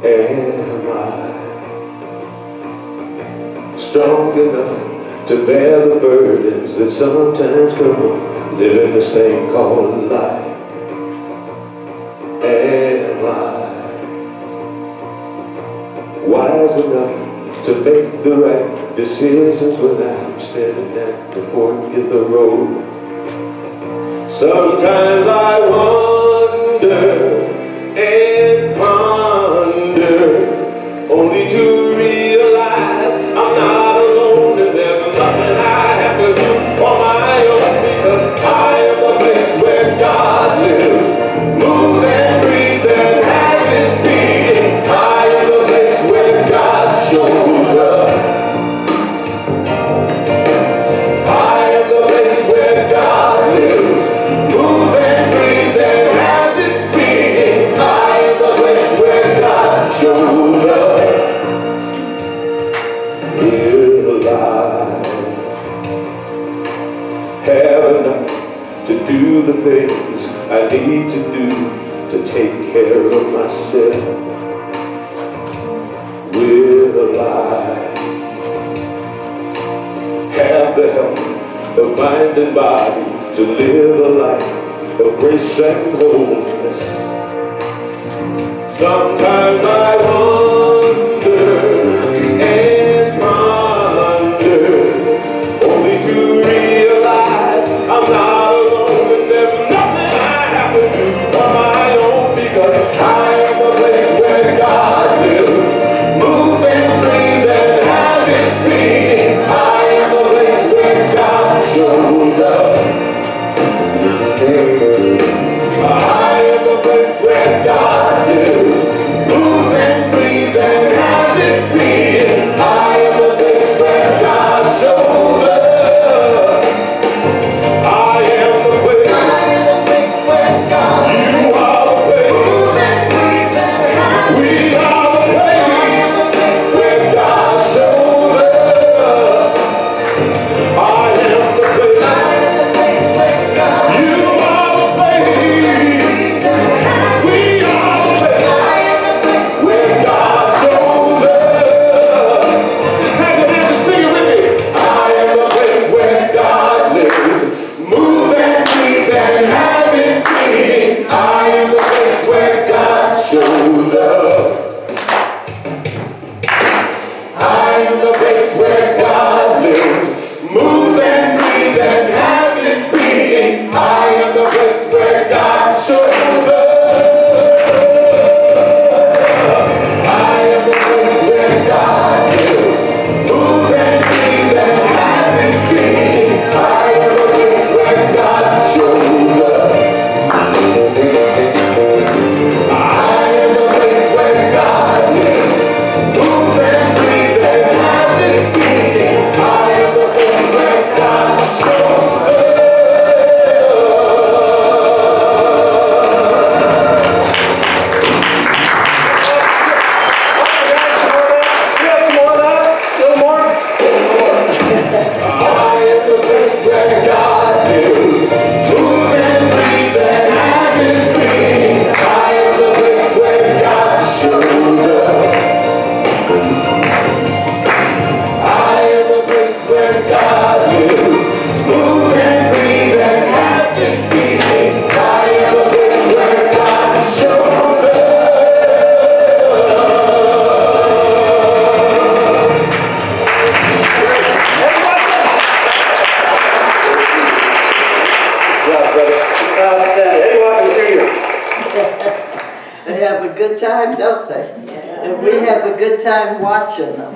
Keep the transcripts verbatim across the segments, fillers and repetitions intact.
Am I strong enough to bear the burdens that sometimes come living this thing called life? Am I wise enough to make the right decisions when I'm standing at the fork in the road? Sometimes I wonder and ponder, only to realize I'm not alone and there's nothing I have to do for my own, because I am the place where God lives, moves and breathes and has his being. I am the place where God shows up. I am the place where God lives, moves and breathes and has its being. I am the place where God shows up. Will I have enough to do the things I need to do to take care of myself? Will I have the health of mind and body to live a life of grace and wholeness? Sometimes I wonder and ponder, only to realize I'm not alone and there's nothing I have to do on my own, because I am the place where God lives, moves and breathes and has its being. I am the place where God shows up. I am the place where God lives, moves and breathes and has its being. I am the place where God shows up. I am the place. I am the place where God. You are the place. Moves and breathes and has. We are the place where God shows up. I am the place. I am the place where God. You are the place. We are the place where God shows up. Have your hands and sing it with me. I am the place where God lives, moves and breathes and has his being. I am the place where God shows up. I am the place where God lives, moves and breathes and has his being. I am the place where God shows up. I am the place where God lives, moves and breathes and has his being. I am the place where God shows up. I am the place where God lives, moves and breathes and has his being. I am the place where God shows up. I am the place where God lives, moves and breathes and has his being. I am the place where God shows up. I am the place where God lives, moves and breathes and has his being. I am the place where God shows up. They have a good time, don't they? And we have a good time watching them.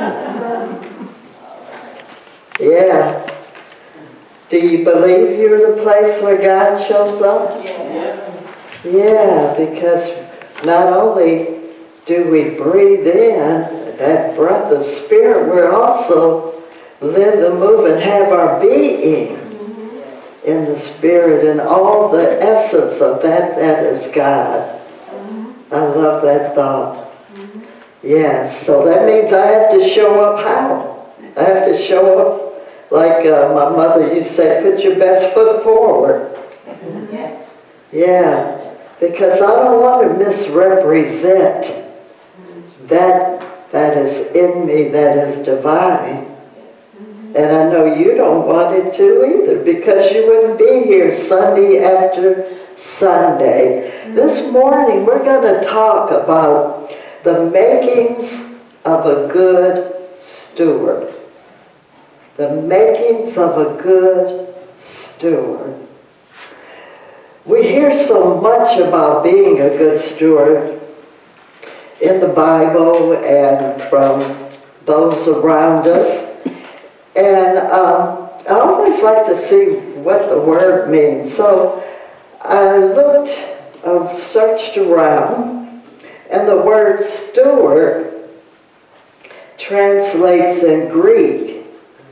Yeah. Do you believe you're the place where God shows up? Yeah, because not only do we breathe in that breath of spirit, we're also live and move and have our being in the spirit and all the essence of that that is God. I love that thought. Yes, so that means I have to show up how? I have to show up like uh, my mother used to say, put your best foot forward. Yes. Yeah, because I don't want to misrepresent that, that is in me, that is divine. And I know you don't want it to either, because you wouldn't be here Sunday after Sunday. This morning we're going to talk about the makings of a good steward. The makings of a good steward. We hear so much about being a good steward in the Bible and from those around us. And um, I always like to see what the word means. So I looked, I searched around, and the word steward translates in Greek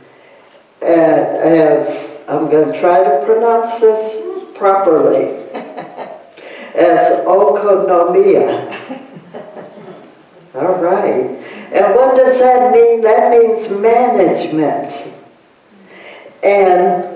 as, I'm going to try to pronounce this properly, as oikonomia. All right. And what does that mean? That means management. And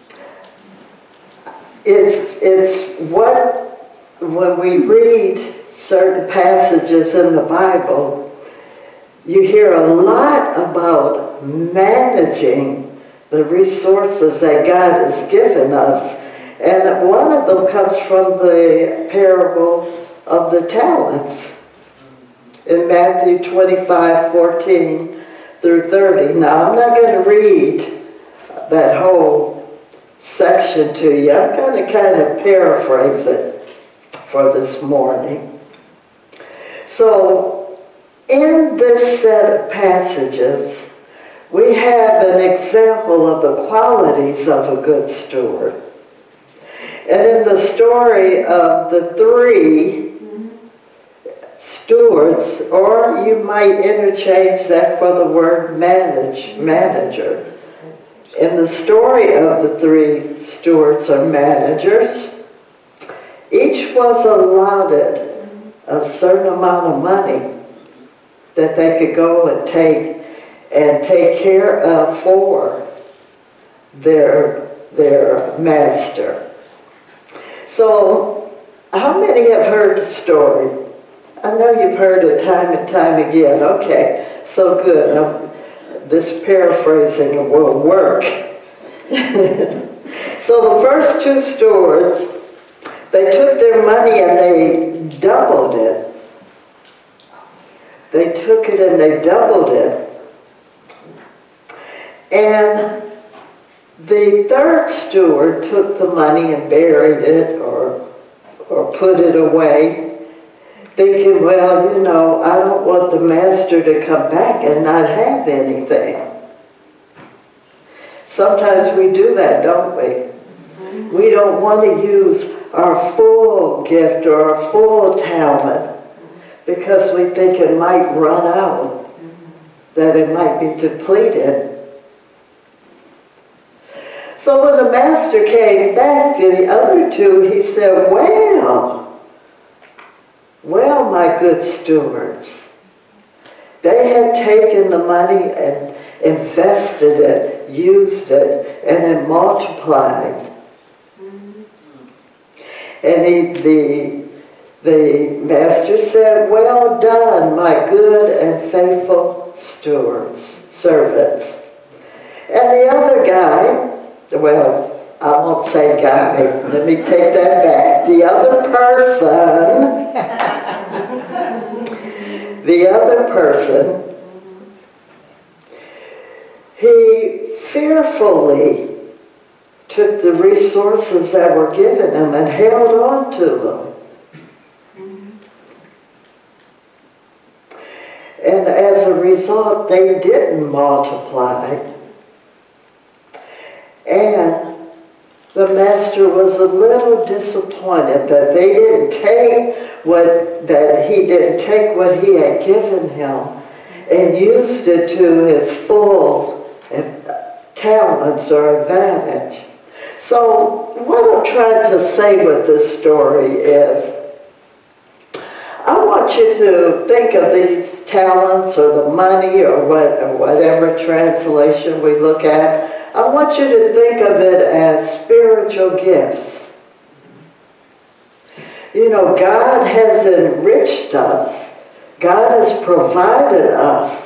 it's, it's what, when we read certain passages in the Bible, you hear a lot about managing the resources that God has given us. And one of them comes from the parable of the talents in Matthew twenty-five, fourteen through thirty. Now, I'm not going to read that whole section to you. I'm going to kind of paraphrase it for this morning. So, in this set of passages, we have an example of the qualities of a good steward. And in the story of the three stewards, or you might interchange that for the word manage, manager. In the story of the three stewards or managers, each was allotted a certain amount of money that they could go and take and take care of for their, their master. So, how many have heard the story? I know you've heard it time and time again. Okay, so good. Um, this paraphrasing will work. So the first two stewards, they took their money and they doubled it. They took it and they doubled it. And the third steward took the money and buried it or, or put it away, thinking, well, you know, I don't want the master to come back and not have anything. Sometimes we do that, don't we? We don't want to use our full gift or our full talent because we think it might run out, that it might be depleted. So when the master came back to the other two, he said, well, well, my good stewards, they had taken the money and invested it, used it, and it multiplied. And he, the, the master said, well done, my good and faithful stewards, servants. And the other guy, well, I won't say guy, let me take that back. The other person, the other person, he fearfully took the resources that were given him and held on to them. And as a result, they didn't multiply. And the master was a little disappointed that they didn't take what, that he didn't take what he had given him and used it to his full talents or advantage. So what I'm trying to say with this story is, I want you to think of these talents or the money or, what, or whatever translation we look at. I want you to think of it as spiritual gifts. You know, God has enriched us God has provided us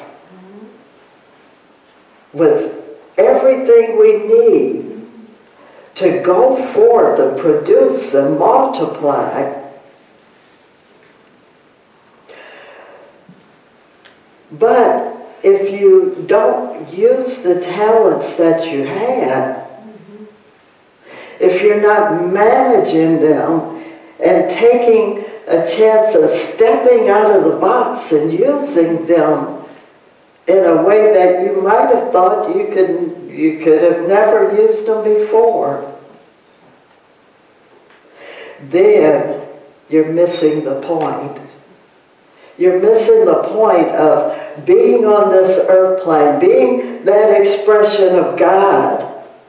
with everything we need to go forth and produce and multiply. But if you don't use the talents that you have, if you're not managing them and taking a chance of stepping out of the box and using them in a way that you might have thought you could, you could have never used them before, then you're missing the point. You're missing the point of being on this earth plane, being that expression of God.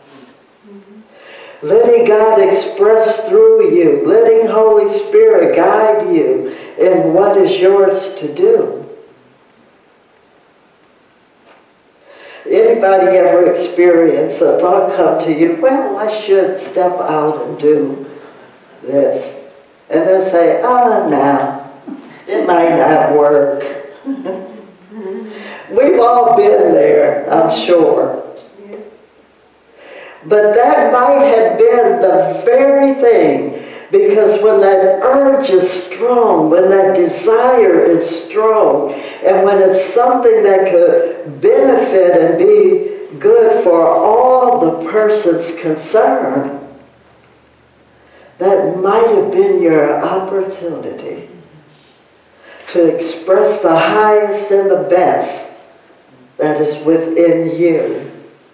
Letting God express through you, letting Holy Spirit guide you in what is yours to do. Anybody ever experience a thought come to you, well, I should step out and do this. And then say, oh, no, it might not work. We've all been there, I'm sure. But that might have been the very thing, because when that urge is strong, when that desire is strong, and when it's something that could benefit and be good for all the persons concerned, that might have been your opportunity to express the highest and the best that is within you.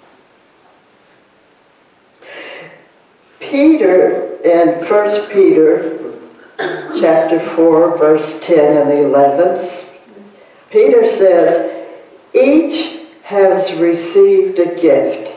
Peter, in First Peter chapter four, verse ten and eleven, Peter says, each has received a gift.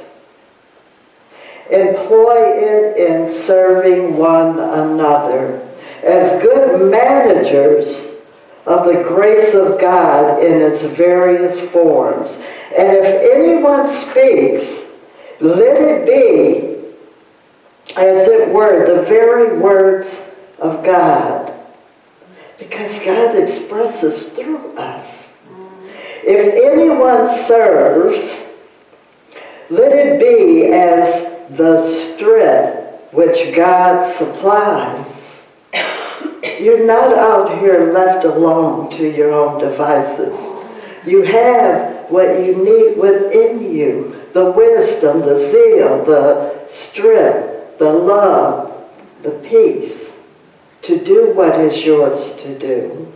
Employ it in serving one another as good managers of the grace of God in its various forms. And if anyone speaks, let it be, as it were, the very words of God. Because God expresses through us. If anyone serves, let it be as the strength which God supplies. You're not out here left alone to your own devices. You have what you need within you. The wisdom, the zeal, the strength, the love, the peace to do what is yours to do.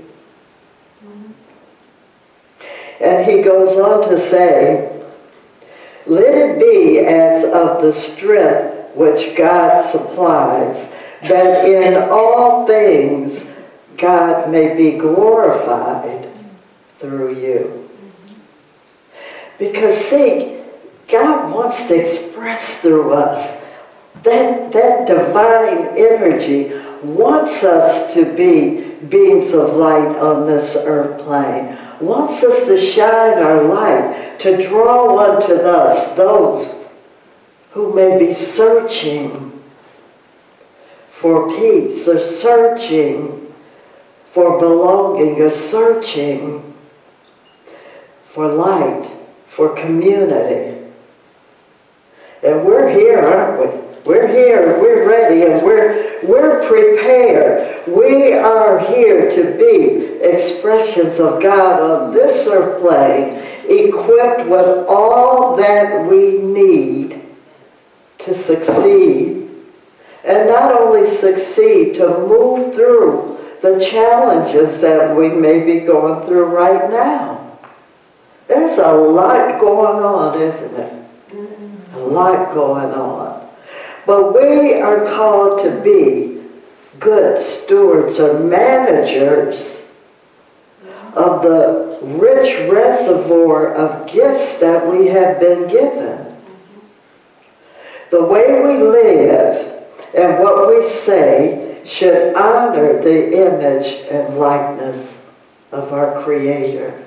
And he goes on to say, let it be as of the strength which God supplies, that in all things God may be glorified through you. Because see, God wants to express through us. That, that divine energy wants us to be beams of light on this earth plane. Wants us to shine our light, to draw unto us those who may be searching for peace, or searching for belonging, or searching for light, for community. And we're here, aren't we? We're here and we're ready and we're, we're prepared. We are here to be expressions of God on this earth plane, equipped with all that we need to succeed. And not only succeed, to move through the challenges that we may be going through right now. There's a lot going on, isn't it? A lot going on. But we are called to be good stewards or managers of the rich reservoir of gifts that we have been given. The way we live and what we say should honor the image and likeness of our Creator.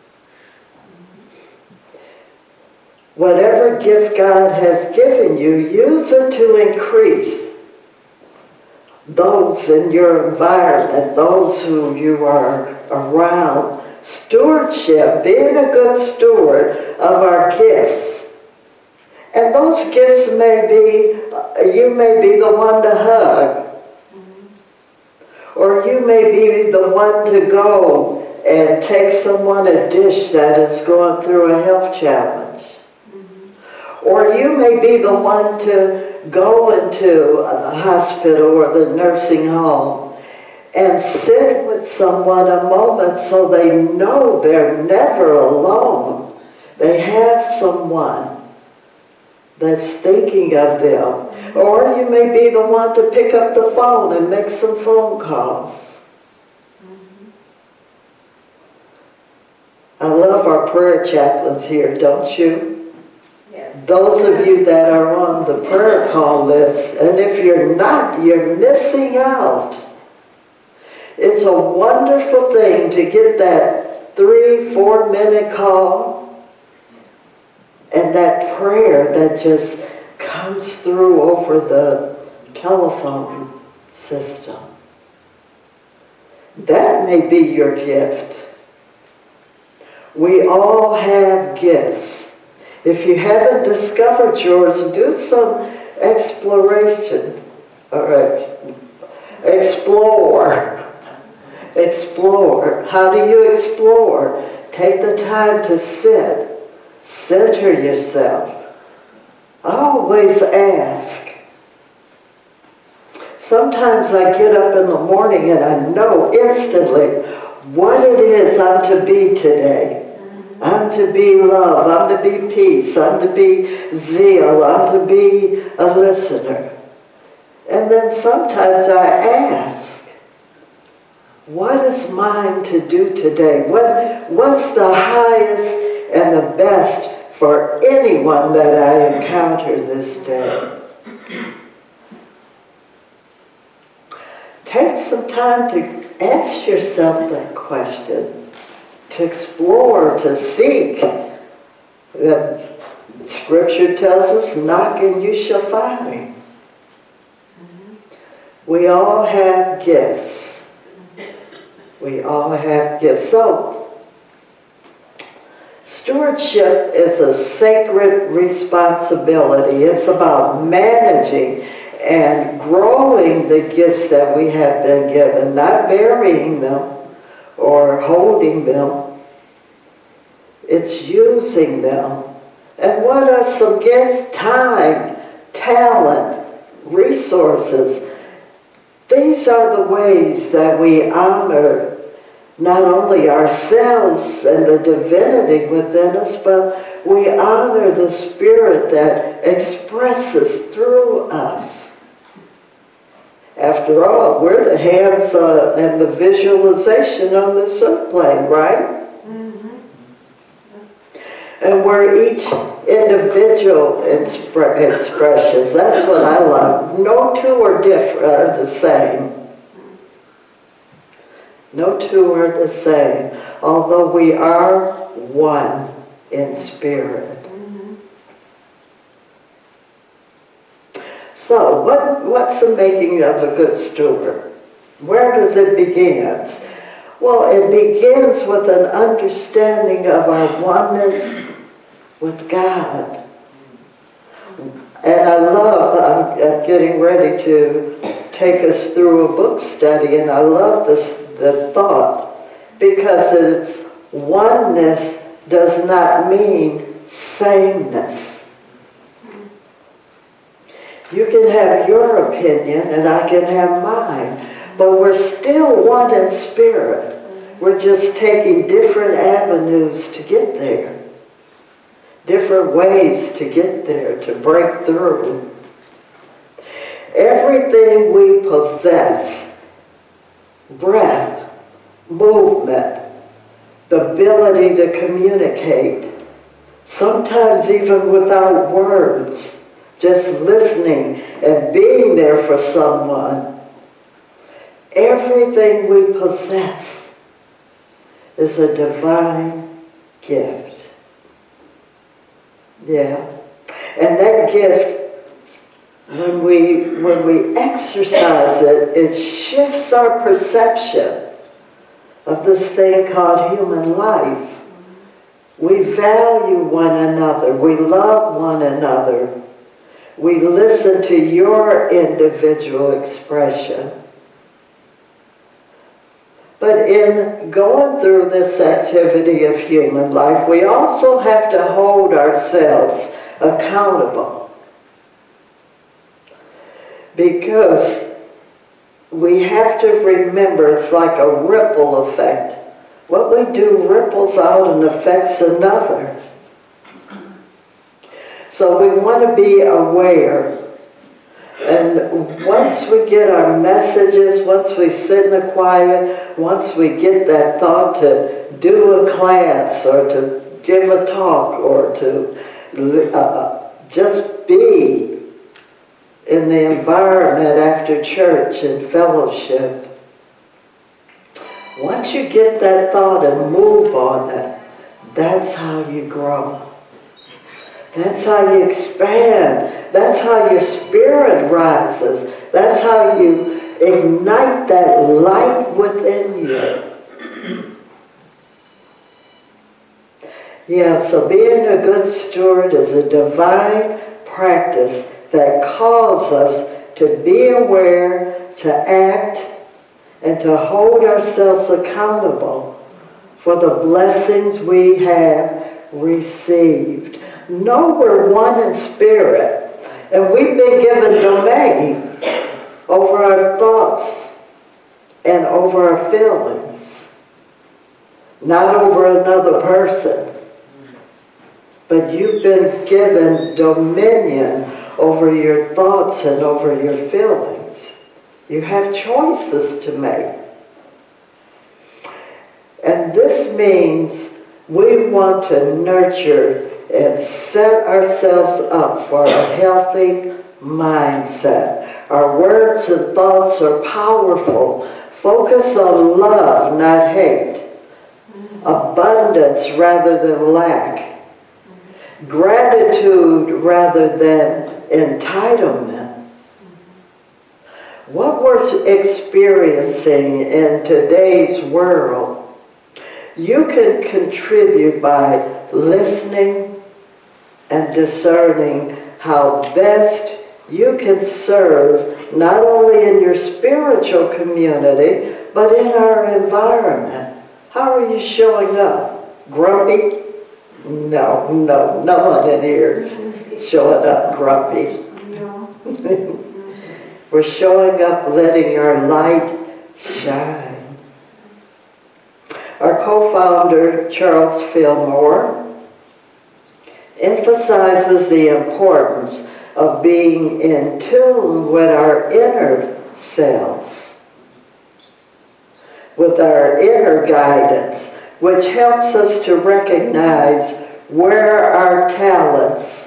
Whatever gift God has given you, use it to increase those in your environment, those who you are around. Stewardship, being a good steward of our gifts. And those gifts may be, you may be the one to hug. Or you may be the one to go and take someone a dish that is going through a health challenge. Mm-hmm. Or you may be the one to go into the hospital or the nursing home and sit with someone a moment so they know they're never alone. They have someone that's thinking of them. Or you may be the one to pick up the phone and make some phone calls. Mm-hmm. I love our prayer chaplains here, don't you? Yes. Those of you that are on the prayer call list, and if you're not, you're missing out. It's a wonderful thing to get that three, four minute call and that prayer that just comes through over the telephone system. That may be your gift. We all have gifts. If you haven't discovered yours, do some exploration or ex explore. Explore. How do you explore? Take the time to sit. Center yourself. Always ask. Sometimes I get up in the morning and I know instantly what it is I'm to be today. I'm to be love, I'm to be peace, I'm to be zeal, I'm to be a listener. And then sometimes I ask, what is mine to do today? What, what's the highest and the best for anyone that I encounter this day? Take some time to ask yourself that question, to explore, to seek. The Scripture tells us, knock and you shall find. We all have gifts. We all have gifts. So, stewardship is a sacred responsibility. It's about managing and growing the gifts that we have been given, not burying them or holding them. It's using them. And what are some gifts? Time, talent, resources. These are the ways that we honor not only ourselves and the divinity within us, but we honor the Spirit that expresses through us. After all, we're the hands uh, and the visualization on this earth plane, right? Mm-hmm. And we're each individual expre expressions. That's what I love. No two are different, are the same. No two are the same, although we are one in spirit. Mm-hmm. So, what, what's the making of a good steward? Where does it begin? Well, it begins with an understanding of our oneness with God. And I love, I'm, I'm getting ready to take us through a book study, and I love this, the thought, because it's oneness does not mean sameness. You can have your opinion and I can have mine, but we're still one in spirit. We're just taking different avenues to get there. Different ways to get there, to break through. Everything we possess, breath, movement, the ability to communicate, sometimes even without words, just listening and being there for someone. Everything we possess is a divine gift. Yeah. And that gift when we, when we exercise it, it shifts our perception of this thing called human life. We value one another. We love one another. We listen to your individual expression. But in going through this activity of human life, we also have to hold ourselves accountable. Because we have to remember it's like a ripple effect. What we do ripples out and affects another. So we want to be aware. And once we get our messages, once we sit in the quiet, once we get that thought to do a class or to give a talk or to uh, just be in the environment after church and fellowship, once you get that thought and move on it, that's how you grow. That's how you expand. That's how your spirit rises. That's how you ignite that light within you. Yeah, so being a good steward is a divine practice that calls us to be aware, to act, and to hold ourselves accountable for the blessings we have received. Know we're one in spirit, and we've been given domain over our thoughts and over our feelings, not over another person, but you've been given dominion over your thoughts and over your feelings. You have choices to make. And this means we want to nurture and set ourselves up for a healthy mindset. Our words and thoughts are powerful. Focus on love, not hate. Abundance rather than lack. Gratitude rather than entitlement. What we're experiencing in today's world, you can contribute by listening and discerning how best you can serve not only in your spiritual community, but in our environment. How are you showing up? Grumpy? No, no, no one in here is showing up grumpy. No. We're showing up letting our light shine. Our co-founder, Charles Fillmore, emphasizes the importance of being in tune with our inner selves, with our inner guidance, which helps us to recognize where our talents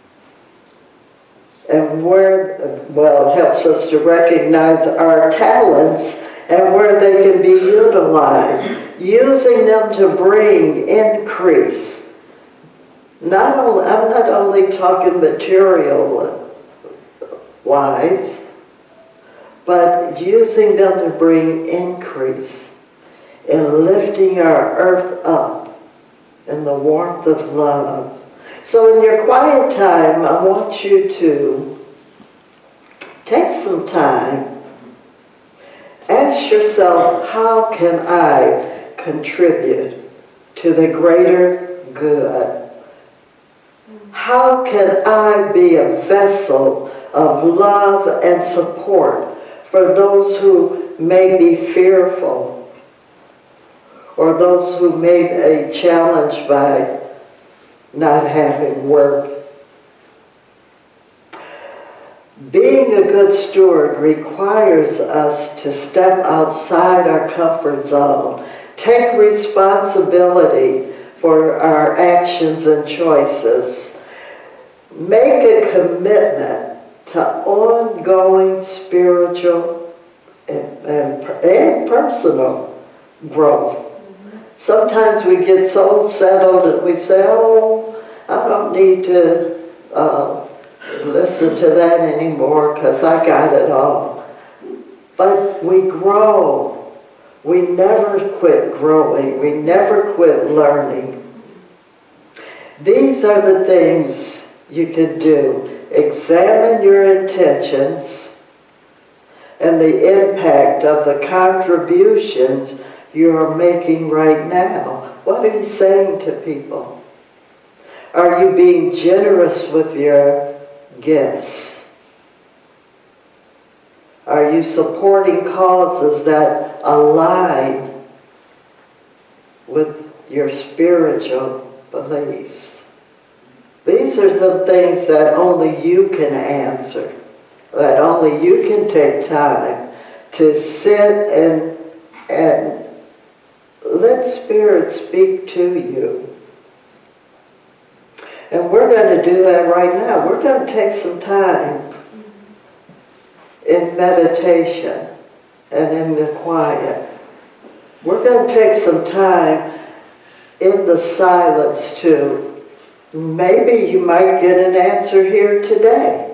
and where, well, it helps us to recognize our talents and where they can be utilized, using them to bring increase. Not only, I'm not only talking material wise, but using them to bring increase in lifting our earth up in the warmth of love. So in your quiet time, I want you to take some time, ask yourself, how can I contribute to the greater good? How can I be a vessel of love and support for those who may be fearful, or those who may be challenged by not having work? Being a good steward requires us to step outside our comfort zone, take responsibility for our actions and choices, make a commitment to ongoing spiritual and, and, and personal growth. Sometimes we get so settled and we say, oh, I don't need to uh, listen to that anymore because I got it all. But we grow. We never quit growing. We never quit learning. These are the things you can do. Examine your intentions and the impact of the contributions you are making right now. What are you saying to people? Are you being generous with your gifts? Are you supporting causes that align with your spiritual beliefs? These are the things that only you can answer, that only you can take time to sit and, and let Spirit speak to you. And we're going to do that right now. We're going to take some time in meditation and in the quiet. We're going to take some time in the silence too. Maybe you might get an answer here today.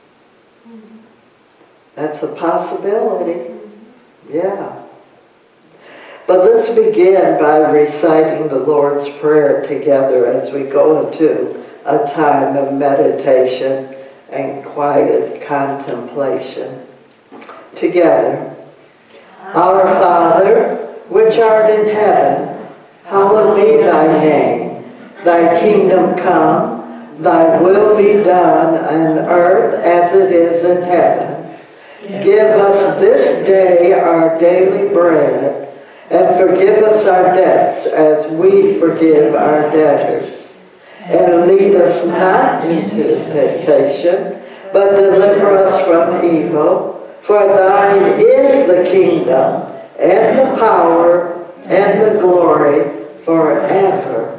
That's a possibility. Yeah. But let's begin by reciting the Lord's Prayer together as we go into a time of meditation and quiet contemplation. Together. Our Father, which art in heaven, hallowed be thy name. Thy kingdom come, thy will be done on earth as it is in heaven. Give us this day our daily bread, and forgive us our debts as we forgive our debtors. And lead us not into temptation, but deliver us from evil. For thine is the kingdom, and the power, and the glory, forever.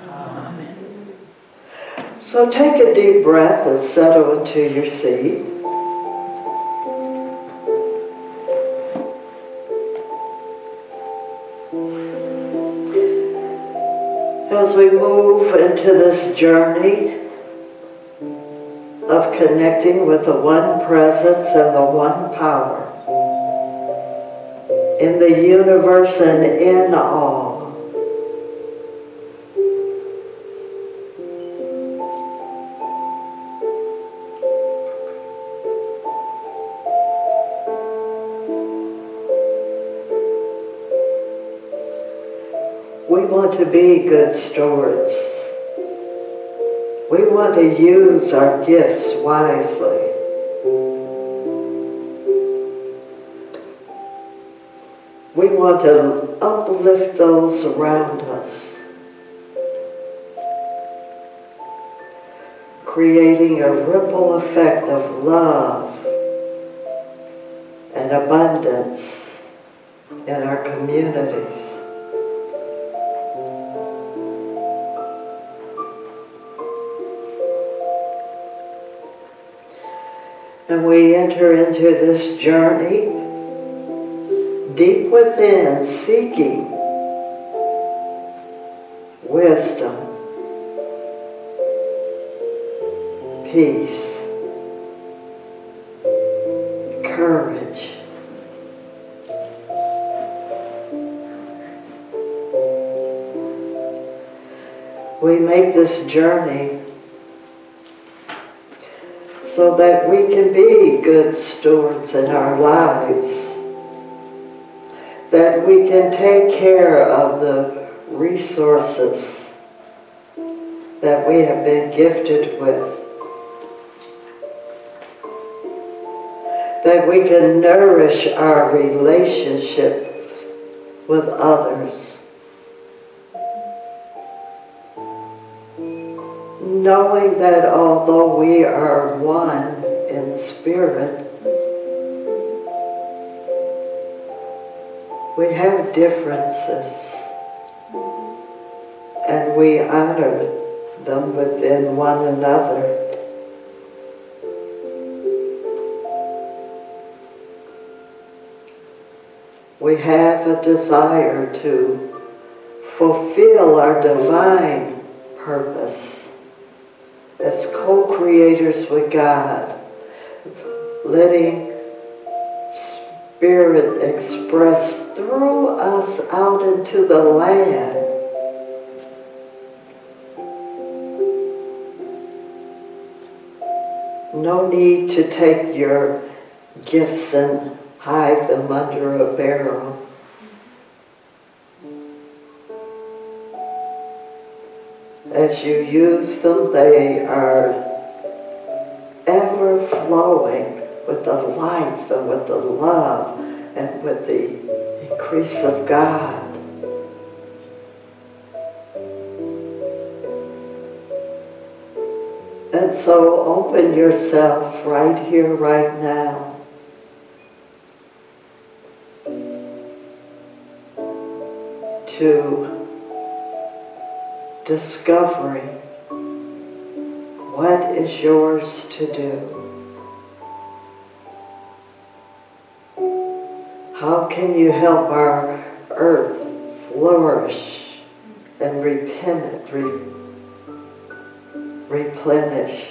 So take a deep breath and settle into your seat. As we move into this journey of connecting with the one presence and the one power in the universe and in all, we want to be good stewards. We want to use our gifts wisely. We want to uplift those around us, creating a ripple effect of love and abundance in our communities. And we enter into this journey deep within, seeking wisdom, peace, courage, we make this journey so that we can be good stewards in our lives, that we can take care of the resources that we have been gifted with, that we can nourish our relationships with others, knowing that although we are one in spirit, we have differences, and we honor them within one another. We have a desire to fulfill our divine purpose as co-creators with God, letting Spirit express through us out into the land. No need to take your gifts and hide them under a barrel. As you use them, they are ever flowing with the life and with the love and with the increase of God. And so open yourself right here, right now. To discovering what is yours to do. How can you help our earth flourish and repent, re replenish?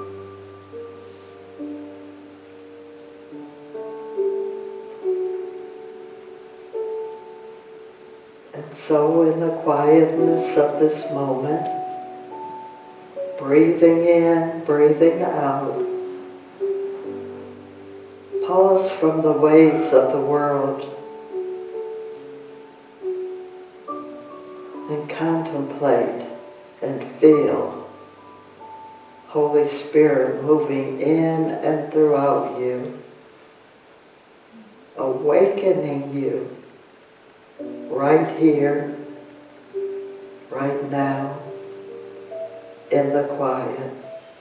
And so in the quietness of this moment, breathing in, breathing out, pause from the ways of the world and contemplate and feel Holy Spirit moving in and throughout you, awakening you right here, right now, in the quiet.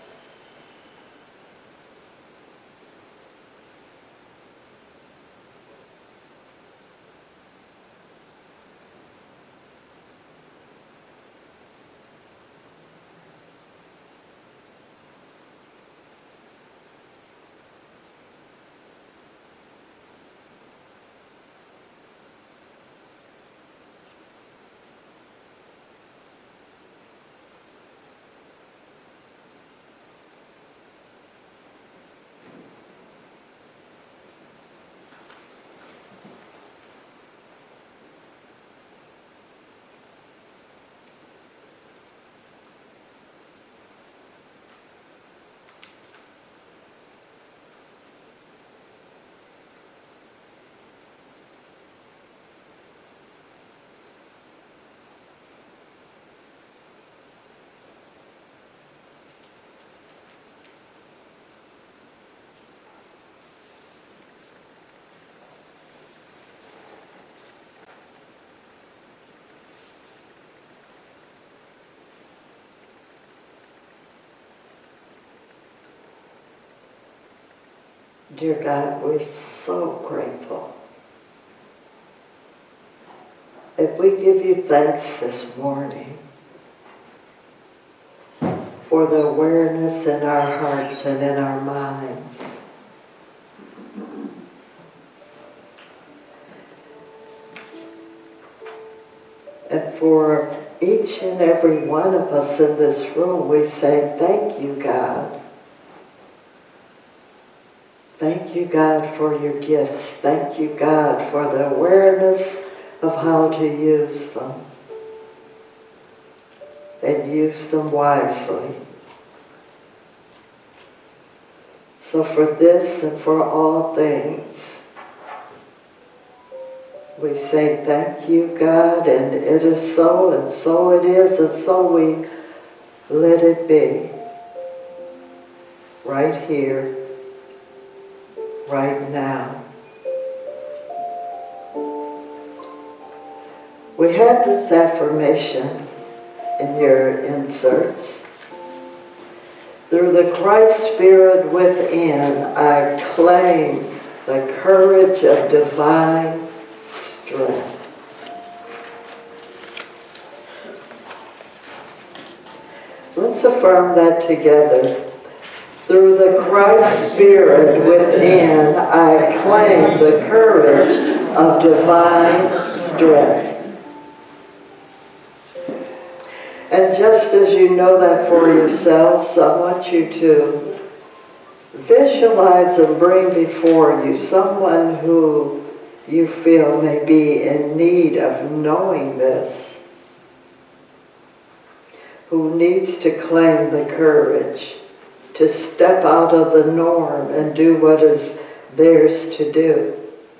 Dear God, we're so grateful. And we give you thanks this morning for the awareness in our hearts and in our minds. And for each and every one of us in this room, we say, thank you, God. Thank you, God, for your gifts. Thank you, God, for the awareness of how to use them. And use them wisely. So for this and for all things, we say thank you, God, and it is so, and so it is, and so we let it be. Right here. Right now. We have this affirmation in your inserts. Through the Christ Spirit within, I claim the courage of divine strength. Let's affirm that together. Through the Christ Spirit within, I claim the courage of divine strength. And just as you know that for yourselves, I want you to visualize and bring before you someone who you feel may be in need of knowing this, who needs to claim the courage to step out of the norm and do what is theirs to do.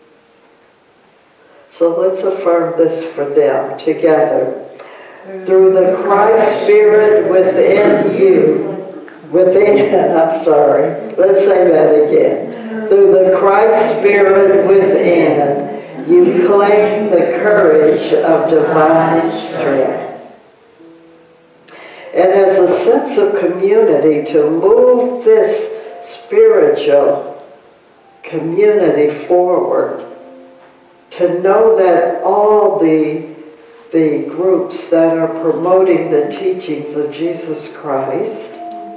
So let's affirm this for them together. Through the Christ Spirit within you, within, I'm sorry, let's say that again. Through the Christ Spirit within, you claim the courage of divine strength. And as a sense of community, to move this spiritual community forward, to know that all the, the groups that are promoting the teachings of Jesus Christ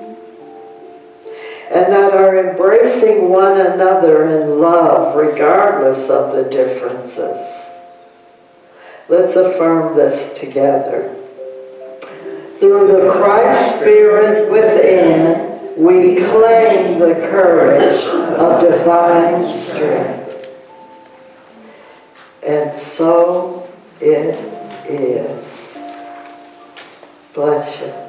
and that are embracing one another in love regardless of the differences. Let's affirm this together. Through the Christ Spirit within, we claim the courage of divine strength. And so it is. Bless you.